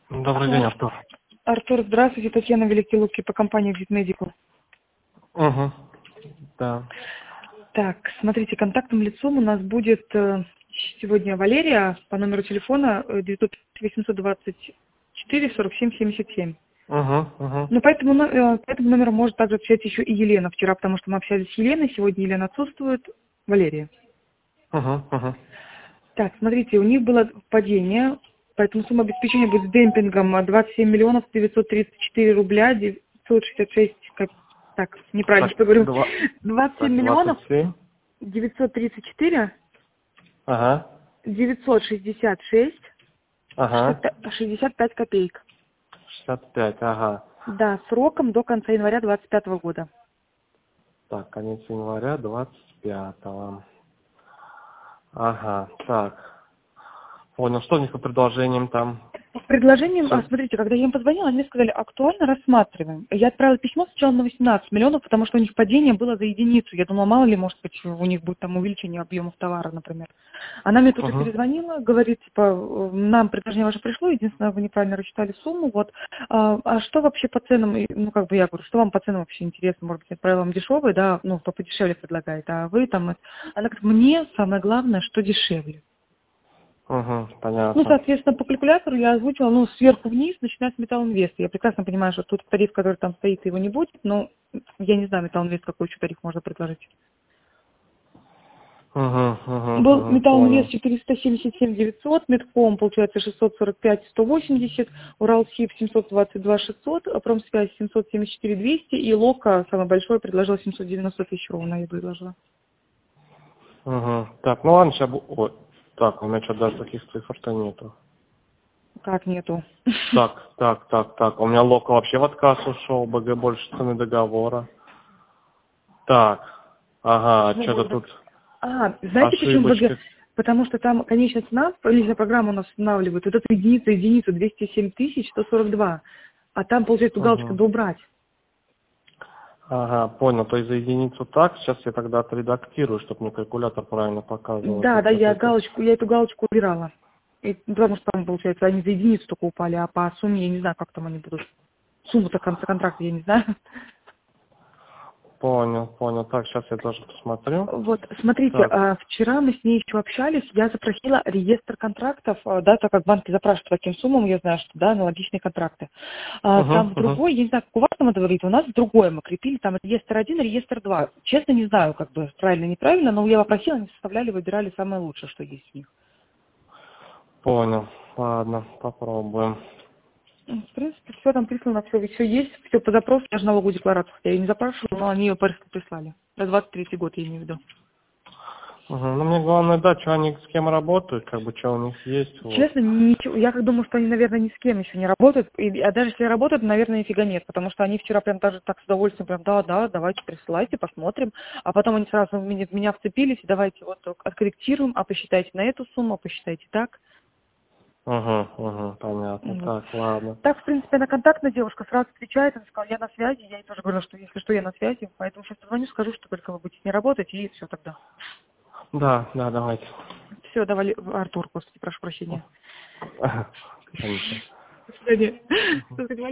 Добрый день, Алло. Артур. Артур, здравствуйте. Татьяна Великий Луки по компании Vit Medical. Угу. Да. Так, смотрите, контактным лицом у нас будет сегодня Валерия по номеру телефона 824 47 77. Угу, угу. Ну, по этому номеру может также общаться еще и Елена вчера, потому что мы общались с Еленой, сегодня Елена отсутствует, Валерия. Угу, угу. Так, смотрите, у них было падение, поэтому сумма обеспечения будет с демпингом 27 миллионов 934 рубля 966 Так, неправильно, Так, что говорю. 27 так, миллионов 27. 934 Ага, 966 ага. 65 копеек. 65, ага. Да, сроком до конца января 2025 года. Так, конец января 25-го. Ага, так. Понял, что у них по предложениям там? Предложением, Все. смотрите, когда я им позвонила, они мне сказали, актуально рассматриваем. Я отправила письмо сначала на 18 миллионов, потому что у них падение было за единицу. Я думала, мало ли, может быть, у них будет там увеличение объемов товара, например. Она мне тут же Угу. перезвонила, говорит, типа, нам предложение ваше пришло, единственное, вы неправильно рассчитали сумму, вот. А что вообще по ценам, ну, как бы я говорю, что вам по ценам вообще интересно? Может быть, я отправила вам дешевые, да, ну, кто подешевле предлагает, а вы там... Она говорит, мне самое главное, что дешевле. Угу, Ну, понятно. соответственно, по калькулятору я озвучила, ну, сверху вниз, начиная с Металлинвеста. Я прекрасно понимаю, что тут тариф, который там стоит, его не будет, но я не знаю, Металлинвест, какой еще тариф можно предложить. Угу, угу, Был угу, Металлинвест понял. 477 900, Метком, получается, 645 180, Уралсиб 722 600, Промсвязь 774 200 и Лока, самый большой, предложил 790 тысяч ровно, я предложила. Угу. Так, ну ладно, сейчас... Ой, так, у меня что-то даже таких цифр-то нету. Как нету? Так. У меня Лока вообще в отказ ушел, БГ больше цены договора. Так, ага, Ну что-то вот, тут знаете, почему ВГ? ошибочка. Потому что там конечная цена, личная программа у нас устанавливает, вот эту единицу 207 142. А там, получается, галочка Угу. «Доубрать». Ага, понял, то есть за единицу так, сейчас я тогда отредактирую, чтобы мне калькулятор правильно показывал. Да, Тут да, что-то это... я эту галочку убирала. Потому что там, получается, они за единицу только упали, а по сумме я не знаю, как там они будут. Сумму-то конца контракта я не знаю. Понял. Так, сейчас я тоже посмотрю. Вот, смотрите, Так. вчера мы с ней еще общались, я запросила реестр контрактов, да, так как банки запрашивают по таким суммам, я знаю, что, да, аналогичные контракты. Там в Угу. другой, я не знаю, как у вас там это выглядит, у нас в другое мы крепили, там реестр 1, реестр 2. Честно, не знаю, как бы правильно, неправильно, но я попросила, они составляли, выбирали самое лучшее, что есть в них. Понял. Ладно, попробуем. В принципе, все там прислано, все есть, все по запросу, даже налоговую декларацию, хотя я ее не запрашивала, но они ее прислали. На 23-й год, я имею в виду. Угу. Ну, мне главное, да, что они с кем работают, как бы, что у них есть, вот. Честно, ничего. Я как думаю, что они, наверное, ни с кем еще не работают. А даже если работают, наверное, нифига нет. Потому что они вчера прям даже так с удовольствием, прям, да, давайте присылайте, посмотрим. А потом они сразу в меня вцепились, и давайте вот так откорректируем, а посчитайте на эту сумму, а посчитайте так. Понятно. Вот. Так, ладно. Так, в принципе, она контактная девушка, сразу встречает, она сказала, я на связи, я ей тоже говорила, что если что, я на связи, поэтому сейчас позвоню, скажу, что только вы будете не работать, и все тогда. Да, давайте. Все, давай, Артур, господи, прошу прощения. Конечно. До свидания.